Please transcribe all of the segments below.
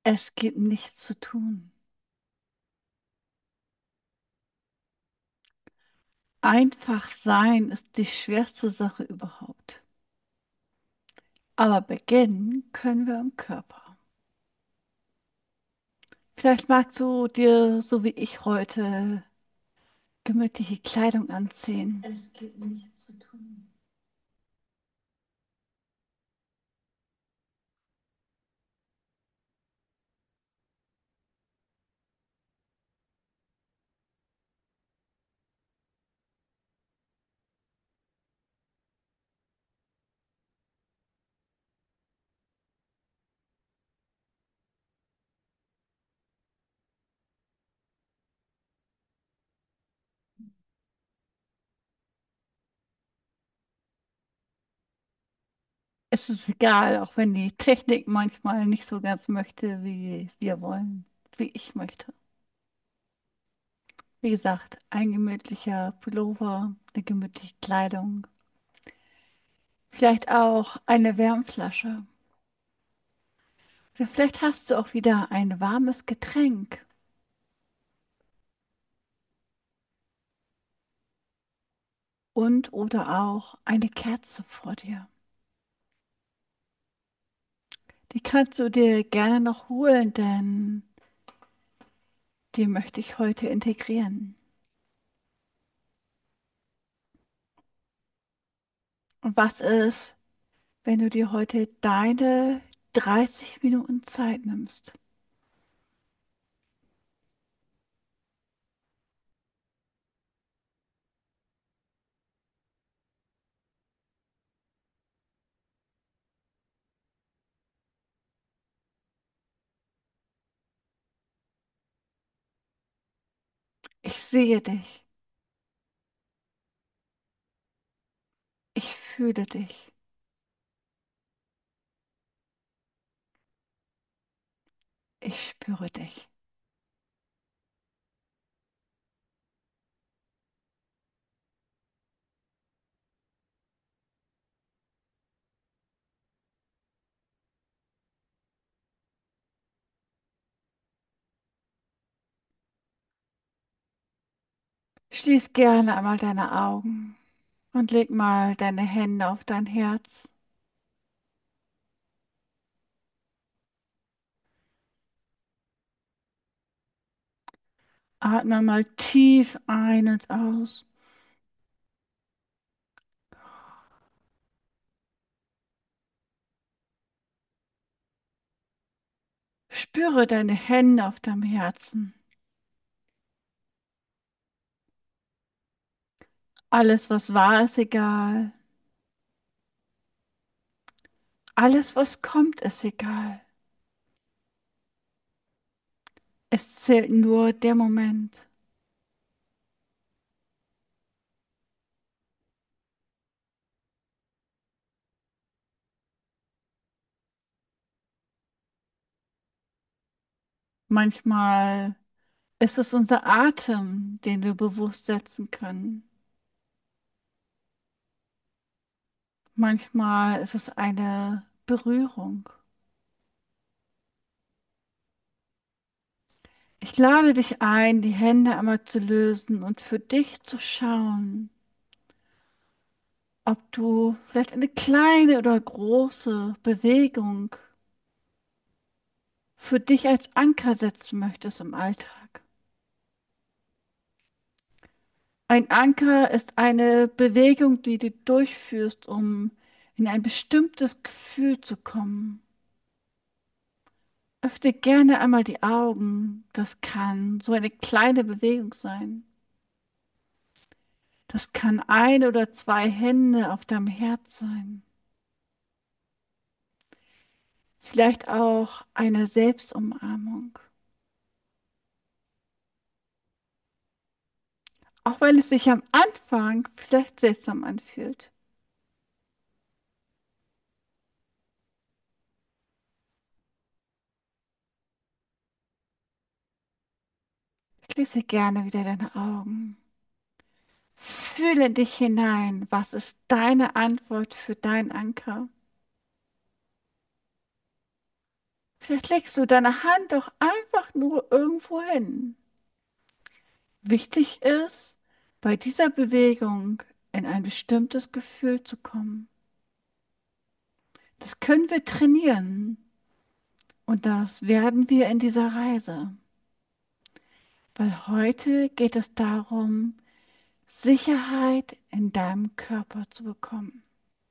Es gibt nichts zu tun. Einfach sein ist die schwerste Sache überhaupt. Aber beginnen können wir im Körper. Vielleicht magst du dir, so wie ich heute, gemütliche Kleidung anziehen. Es gibt nichts zu tun. Es ist egal, auch wenn die Technik manchmal nicht so ganz möchte, wie wir wollen, wie ich möchte. Wie gesagt, ein gemütlicher Pullover, eine gemütliche Kleidung, vielleicht auch eine Wärmflasche. Oder vielleicht hast du auch wieder ein warmes Getränk und oder auch eine Kerze vor dir. Die kannst du dir gerne noch holen, denn die möchte ich heute integrieren. Und was ist, wenn du dir heute deine 30 Minuten Zeit nimmst? Ich sehe dich, ich fühle dich, ich spüre dich. Schließ gerne einmal deine Augen und leg mal deine Hände auf dein Herz. Atme mal tief ein und aus. Spüre deine Hände auf deinem Herzen. Alles, was war, ist egal. Alles, was kommt, ist egal. Es zählt nur der Moment. Manchmal ist es unser Atem, den wir bewusst setzen können. Manchmal ist es eine Berührung. Ich lade dich ein, die Hände einmal zu lösen und für dich zu schauen, ob du vielleicht eine kleine oder große Bewegung für dich als Anker setzen möchtest im Alltag. Ein Anker ist eine Bewegung, die du durchführst, um in ein bestimmtes Gefühl zu kommen. Öffne gerne einmal die Augen. Das kann so eine kleine Bewegung sein. Das kann ein oder zwei Hände auf deinem Herz sein. Vielleicht auch eine Selbstumarmung. Auch wenn es sich am Anfang vielleicht seltsam anfühlt. Schließe gerne wieder deine Augen. Fühle in dich hinein. Was ist deine Antwort für deinen Anker? Vielleicht legst du deine Hand doch einfach nur irgendwo hin. Wichtig ist, bei dieser Bewegung in ein bestimmtes Gefühl zu kommen. Das können wir trainieren und das werden wir in dieser Reise. Weil heute geht es darum, Sicherheit in deinem Körper zu bekommen.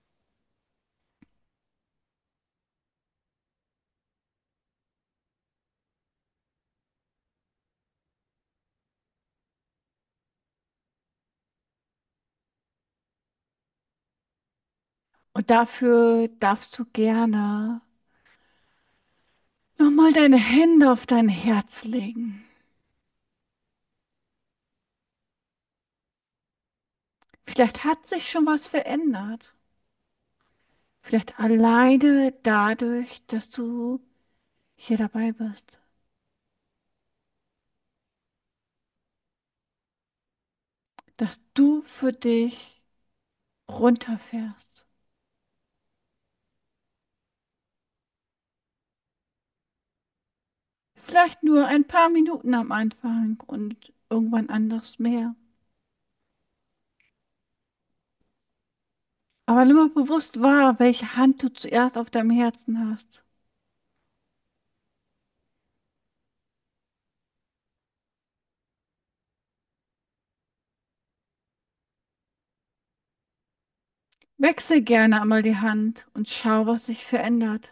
Und dafür darfst du gerne nochmal deine Hände auf dein Herz legen. Vielleicht hat sich schon was verändert. Vielleicht alleine dadurch, dass du hier dabei bist. Dass du für dich runterfährst. Vielleicht nur ein paar Minuten am Anfang und irgendwann anders mehr. Aber nimm mal bewusst wahr, welche Hand du zuerst auf deinem Herzen hast. Wechsel gerne einmal die Hand und schau, was sich verändert.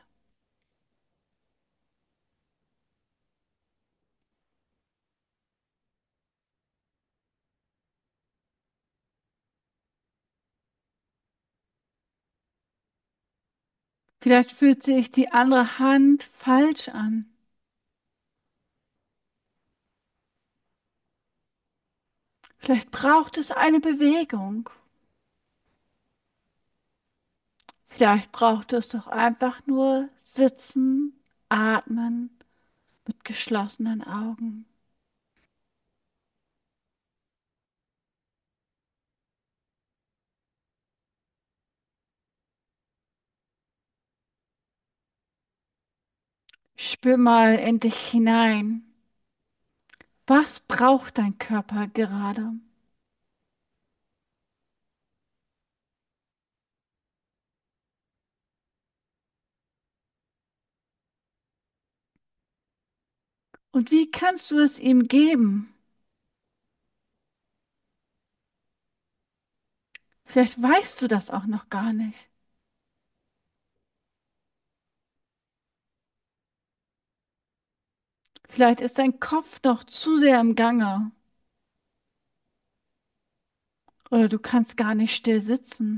Vielleicht fühlt sich die andere Hand falsch an. Vielleicht braucht es eine Bewegung. Vielleicht braucht es doch einfach nur sitzen, atmen mit geschlossenen Augen. Spür mal in dich hinein. Was braucht dein Körper gerade? Und wie kannst du es ihm geben? Vielleicht weißt du das auch noch gar nicht. Vielleicht ist dein Kopf noch zu sehr im Gange. Oder du kannst gar nicht still sitzen.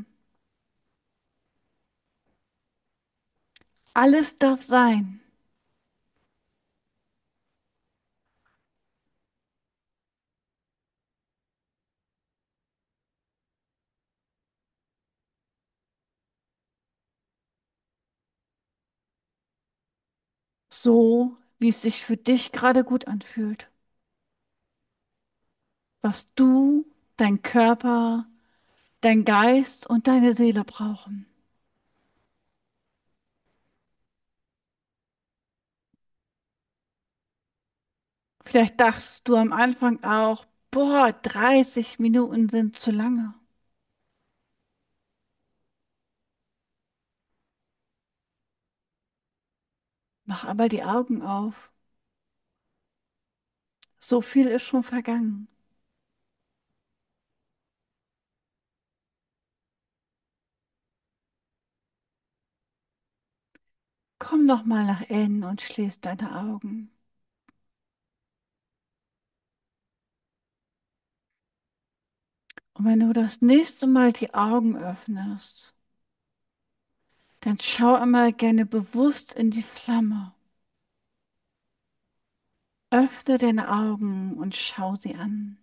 Alles darf sein, so wie es sich für dich gerade gut anfühlt. Was du, dein Körper, dein Geist und deine Seele brauchen. Vielleicht dachtest du am Anfang auch, boah, 30 Minuten sind zu lange. Mach aber die Augen auf. So viel ist schon vergangen. Komm noch mal nach innen und schließ deine Augen. Und wenn du das nächste Mal die Augen öffnest, dann schau einmal gerne bewusst in die Flamme. Öffne deine Augen und schau sie an.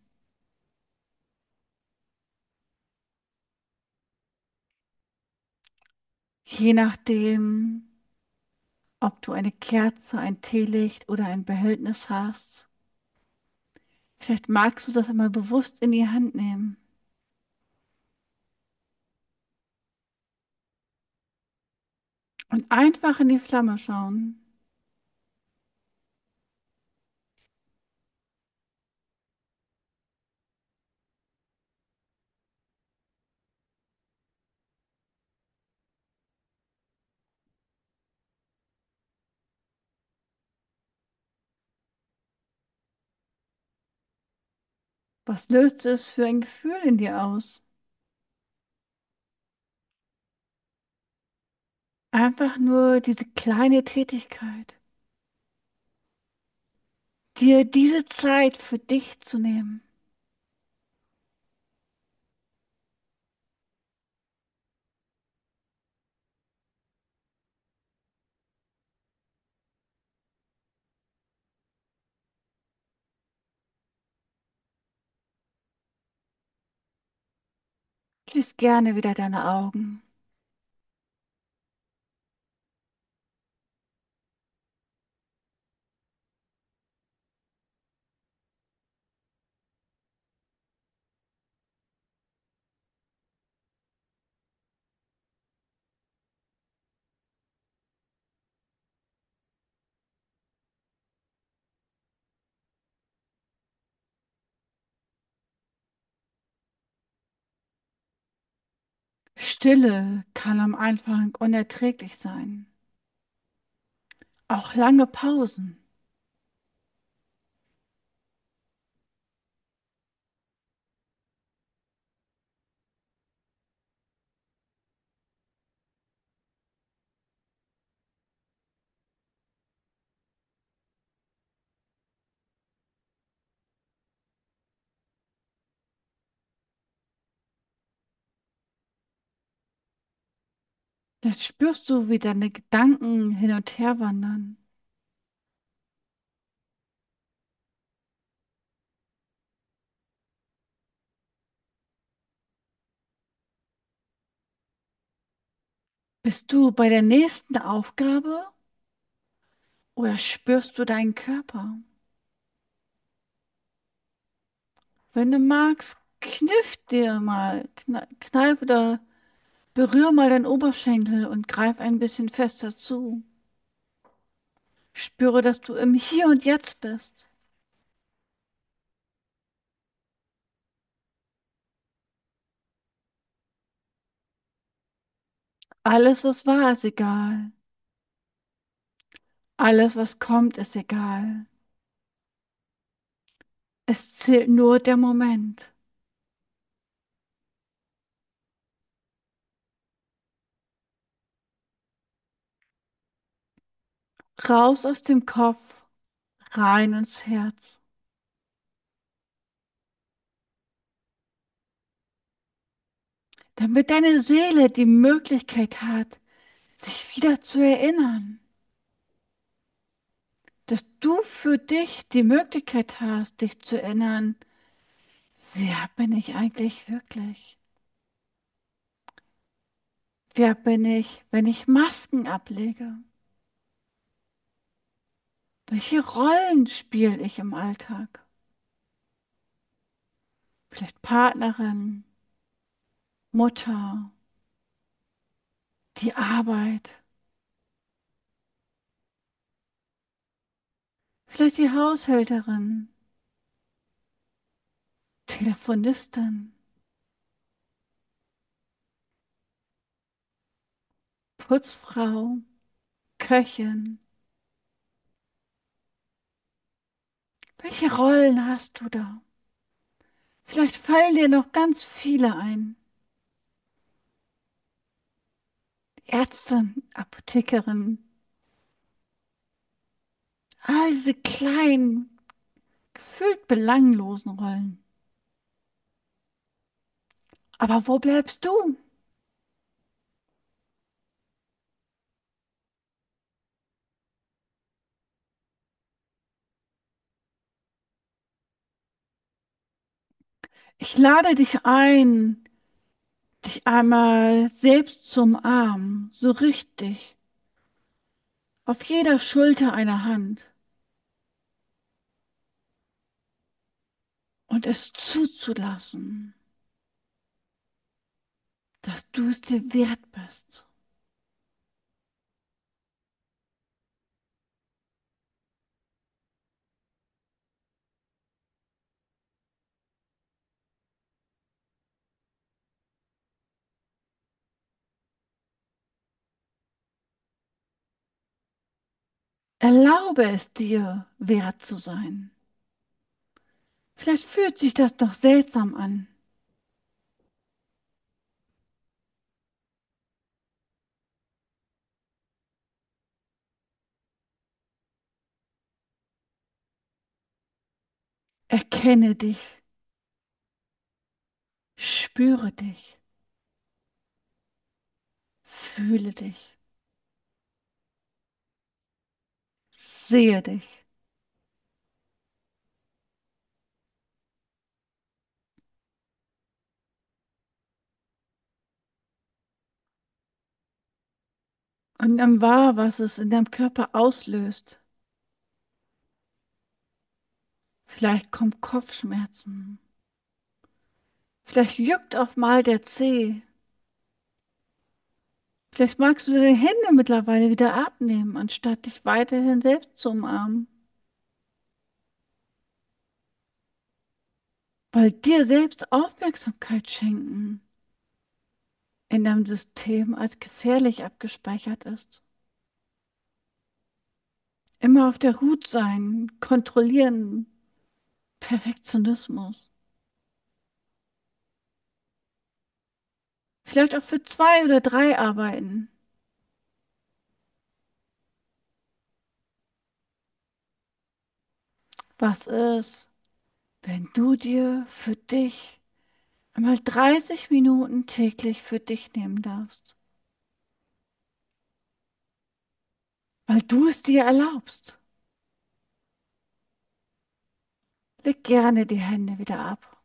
Je nachdem, ob du eine Kerze, ein Teelicht oder ein Behältnis hast, vielleicht magst du das einmal bewusst in die Hand nehmen und einfach in die Flamme schauen. Was löst es für ein Gefühl in dir aus? Einfach nur diese kleine Tätigkeit, dir diese Zeit für dich zu nehmen. Schließ gerne wieder deine Augen. Stille kann am Anfang unerträglich sein. Auch lange Pausen. Jetzt spürst du, wie deine Gedanken hin und her wandern. Bist du bei der nächsten Aufgabe oder spürst du deinen Körper? Wenn du magst, kniff dir mal, kneif oder berühr mal deinen Oberschenkel und greif ein bisschen fester zu. Spüre, dass du im Hier und Jetzt bist. Alles, was war, ist egal. Alles, was kommt, ist egal. Es zählt nur der Moment. Raus aus dem Kopf, rein ins Herz. Damit deine Seele die Möglichkeit hat, sich wieder zu erinnern. Dass du für dich die Möglichkeit hast, dich zu erinnern, wer bin ich eigentlich wirklich? Wer bin ich, wenn ich Masken ablege? Welche Rollen spiele ich im Alltag? Vielleicht Partnerin, Mutter, die Arbeit, vielleicht die Haushälterin, Telefonistin, Putzfrau, Köchin. Welche Rollen hast du da? Vielleicht fallen dir noch ganz viele ein. Ärztin, Apothekerin, all diese kleinen, gefühlt belanglosen Rollen. Aber wo bleibst du? Ich lade dich ein, dich einmal selbst zu umarmen, so richtig, auf jeder Schulter eine Hand und es zuzulassen, dass du es dir wert bist. Erlaube es dir, wert zu sein. Vielleicht fühlt sich das noch seltsam an. Erkenne dich, spüre dich, fühle dich, sehe dich. Und nimm wahr, was es in deinem Körper auslöst. Vielleicht kommen Kopfschmerzen. Vielleicht juckt auf mal der Zeh. Vielleicht magst du deine Hände mittlerweile wieder abnehmen, anstatt dich weiterhin selbst zu umarmen. Weil dir selbst Aufmerksamkeit schenken in deinem System als gefährlich abgespeichert ist. Immer auf der Hut sein, kontrollieren, Perfektionismus. Vielleicht auch für zwei oder drei arbeiten. Was ist, wenn du dir für dich einmal 30 Minuten täglich für dich nehmen darfst? Weil du es dir erlaubst. Leg gerne die Hände wieder ab.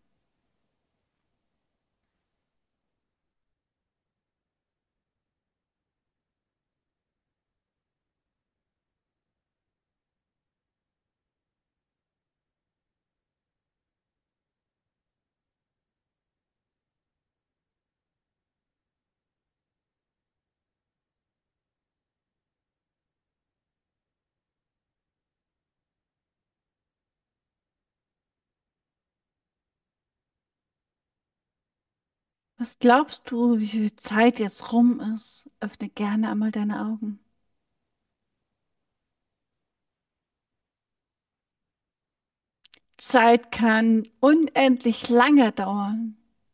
Was glaubst du, wie viel Zeit jetzt rum ist? Öffne gerne einmal deine Augen. Zeit kann unendlich lange dauern.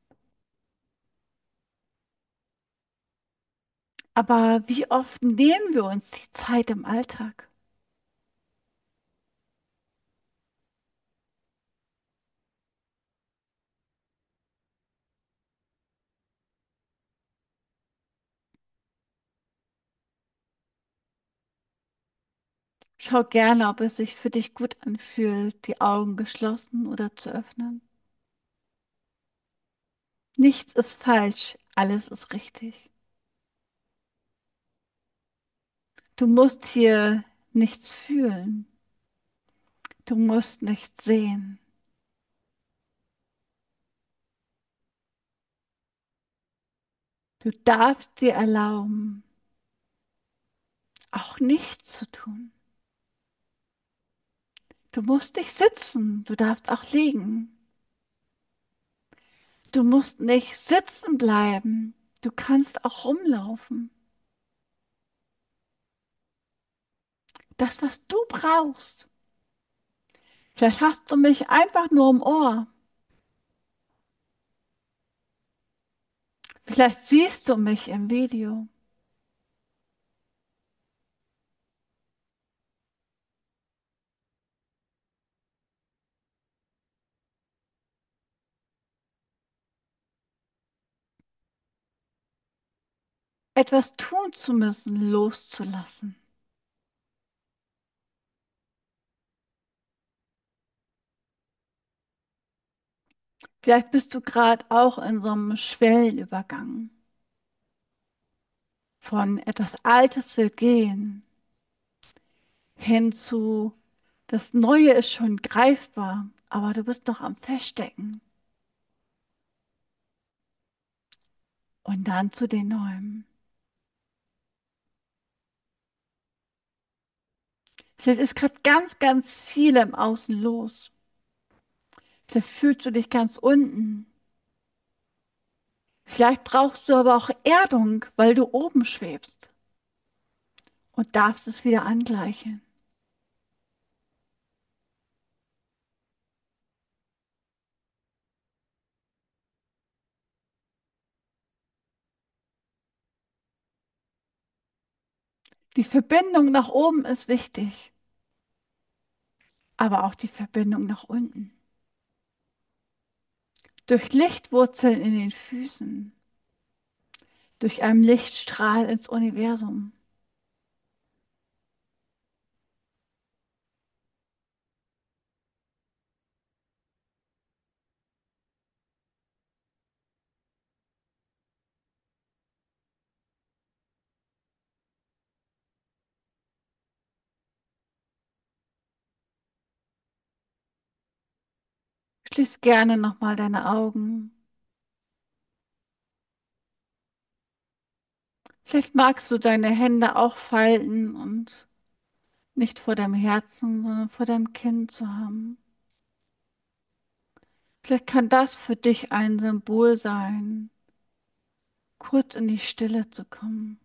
Aber wie oft nehmen wir uns die Zeit im Alltag? Schau gerne, ob es sich für dich gut anfühlt, die Augen geschlossen oder zu öffnen. Nichts ist falsch, alles ist richtig. Du musst hier nichts fühlen. Du musst nichts sehen. Du darfst dir erlauben, auch nichts zu tun. Du musst nicht sitzen, du darfst auch liegen. Du musst nicht sitzen bleiben, du kannst auch rumlaufen. Das, was du brauchst. Vielleicht hast du mich einfach nur im Ohr. Vielleicht siehst du mich im Video. Etwas tun zu müssen, loszulassen. Vielleicht bist du gerade auch in so einem Schwellenübergang. Von etwas Altes will gehen hin zu das Neue ist schon greifbar, aber du bist noch am Feststecken. Und dann zu den Neuen. Vielleicht ist gerade ganz, ganz viel im Außen los. Vielleicht fühlst du dich ganz unten. Vielleicht brauchst du aber auch Erdung, weil du oben schwebst und darfst es wieder angleichen. Die Verbindung nach oben ist wichtig, aber auch die Verbindung nach unten. Durch Lichtwurzeln in den Füßen, durch einen Lichtstrahl ins Universum. Schließ gerne nochmal deine Augen. Vielleicht magst du deine Hände auch falten und nicht vor deinem Herzen, sondern vor deinem Kinn zu haben. Vielleicht kann das für dich ein Symbol sein, kurz in die Stille zu kommen,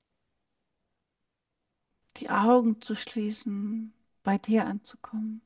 die Augen zu schließen, bei dir anzukommen.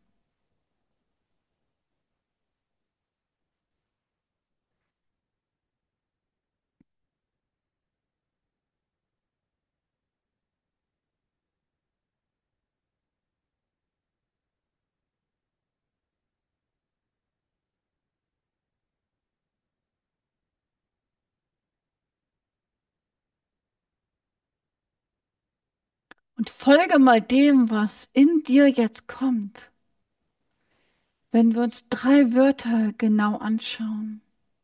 Und folge mal dem, was in dir jetzt kommt, wenn wir uns drei Wörter genau anschauen.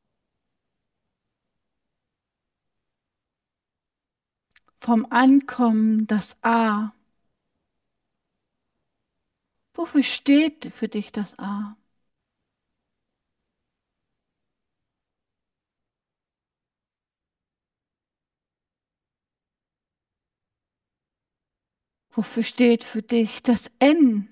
Vom Ankommen das A. Wofür steht für dich das A? Wofür steht für dich das N?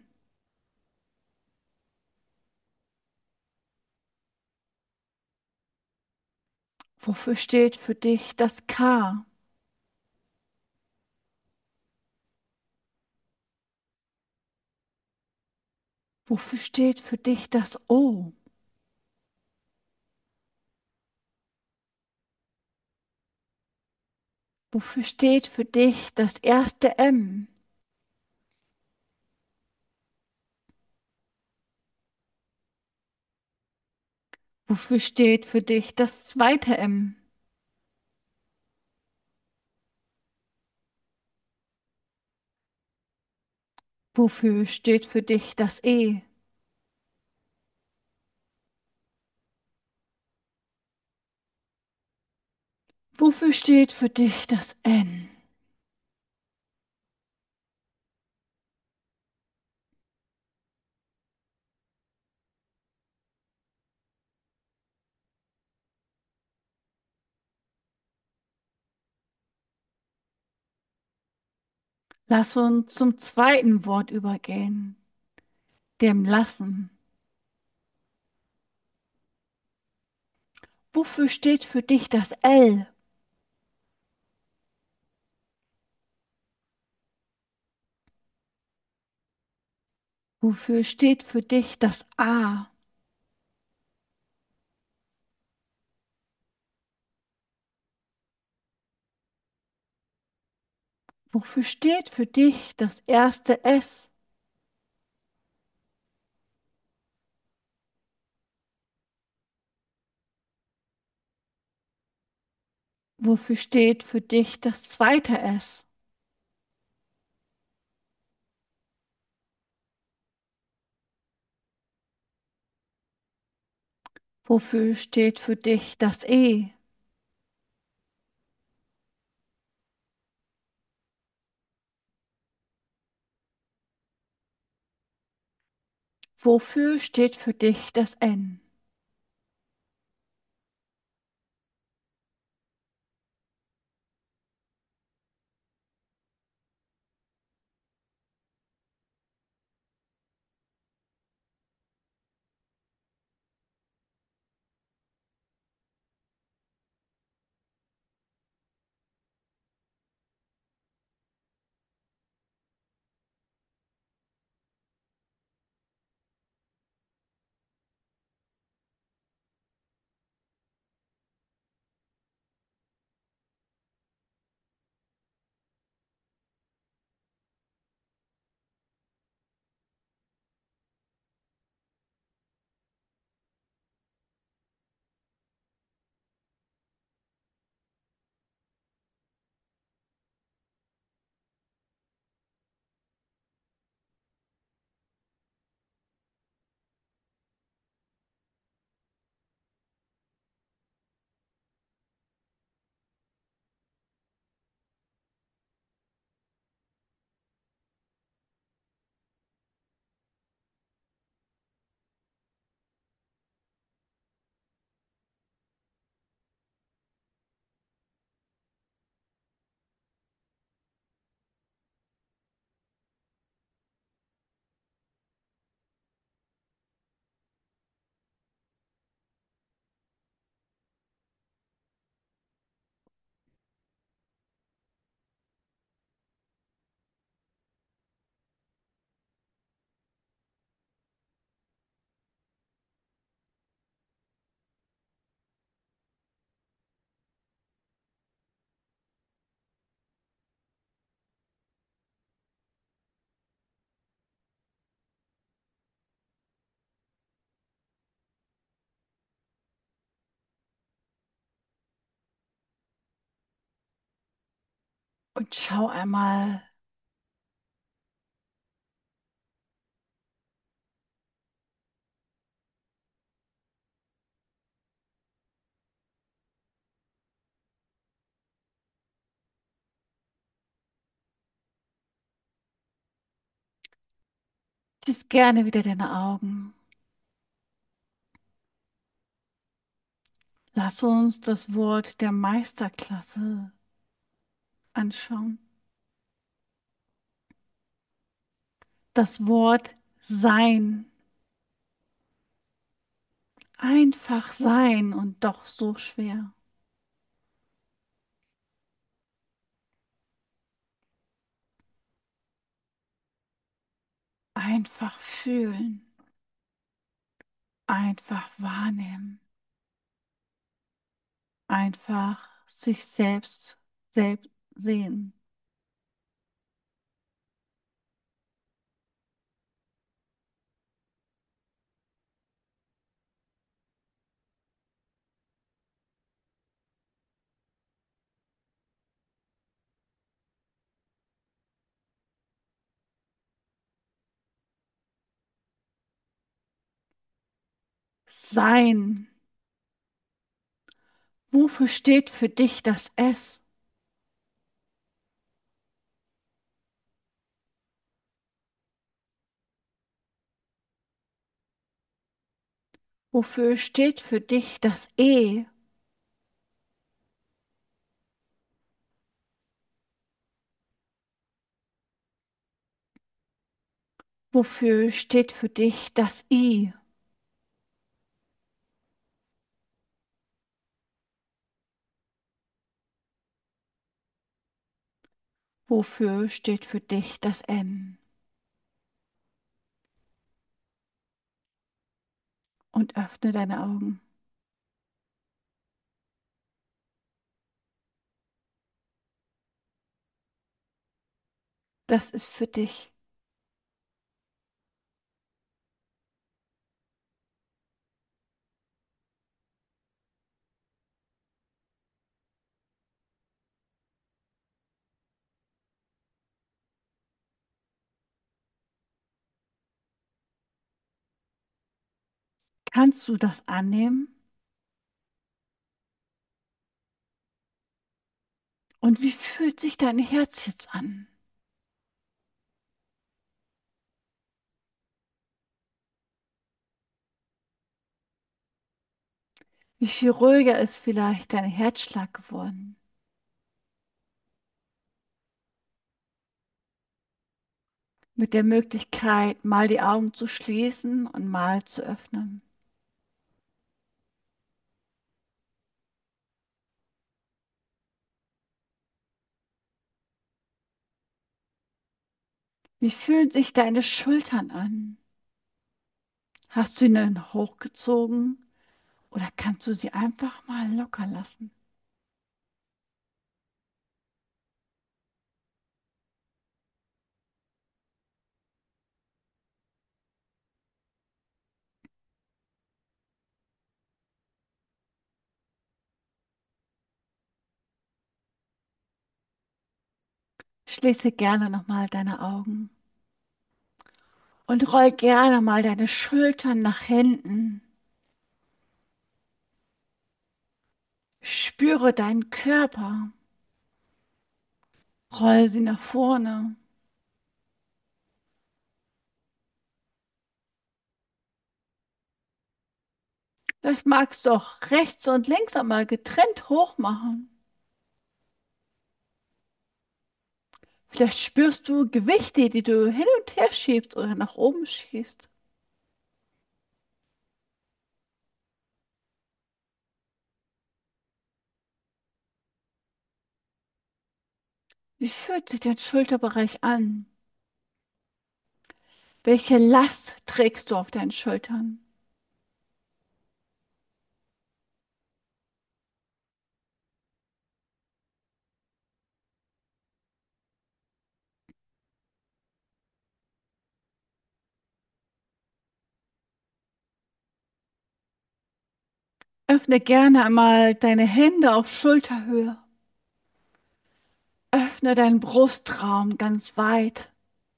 Wofür steht für dich das K? Wofür steht für dich das O? Wofür steht für dich das erste M? Wofür steht für dich das zweite M? Wofür steht für dich das E? Wofür steht für dich das N? Lass uns zum zweiten Wort übergehen, dem Lassen. Wofür steht für dich das L? Wofür steht für dich das A? Wofür steht für dich das erste S? Wofür steht für dich das zweite S? Wofür steht für dich das E? Wofür steht für dich das N? Und schau einmal, schließ gerne wieder deine Augen. Lass uns das Wort der Meisterklasse anschauen. Das Wort Sein. Einfach sein und doch so schwer. Einfach fühlen. Einfach wahrnehmen. Einfach sich selbst sehen. Sein. Wofür steht für dich das S? Wofür steht für dich das E? Wofür steht für dich das I? Wofür steht für dich das N? Und öffne deine Augen. Das ist für dich. Kannst du das annehmen? Und wie fühlt sich dein Herz jetzt an? Wie viel ruhiger ist vielleicht dein Herzschlag geworden? Mit der Möglichkeit, mal die Augen zu schließen und mal zu öffnen. Wie fühlen sich deine Schultern an? Hast du ihnen hochgezogen oder kannst du sie einfach mal locker lassen? Schließe gerne nochmal deine Augen und roll gerne mal deine Schultern nach hinten. Spüre deinen Körper. Roll sie nach vorne. Vielleicht magst du auch rechts und links einmal getrennt hoch machen. Vielleicht spürst du Gewichte, die du hin und her schiebst oder nach oben schießt. Wie fühlt sich dein Schulterbereich an? Welche Last trägst du auf deinen Schultern? Öffne gerne einmal deine Hände auf Schulterhöhe. öffne deinen Brustraum ganz weit.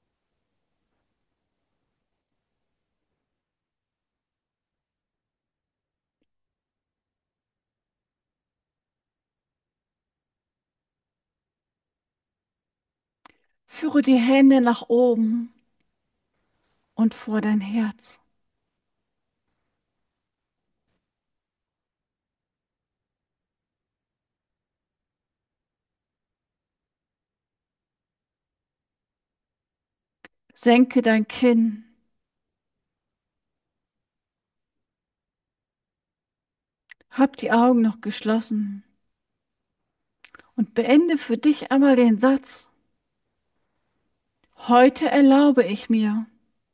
Führe die Hände nach oben und vor dein Herz. Senke dein Kinn. Hab die Augen noch geschlossen und beende für dich einmal den Satz. Heute erlaube ich mir,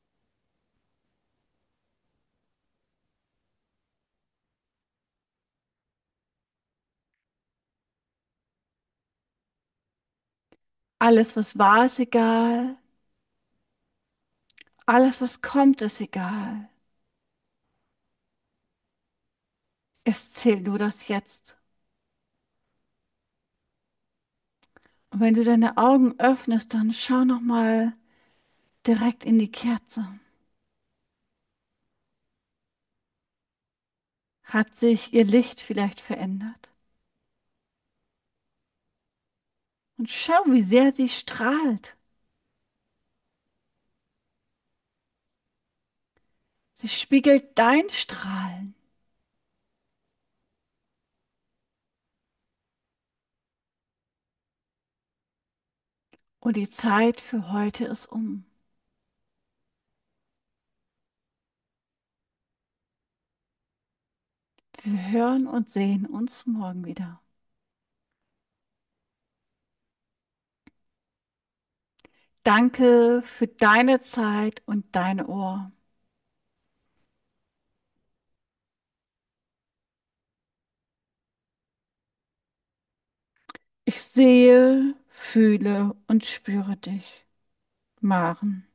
alles, was war, ist egal. Alles, was kommt, ist egal. Es zählt nur das Jetzt. Und wenn du deine Augen öffnest, dann schau noch mal direkt in die Kerze. Hat sich ihr Licht vielleicht verändert? Und schau, wie sehr sie strahlt. Sie spiegelt dein Strahlen. Und die Zeit für heute ist um. Wir hören und sehen uns morgen wieder. Danke für deine Zeit und dein Ohr. Ich sehe, fühle und spüre dich, Maren.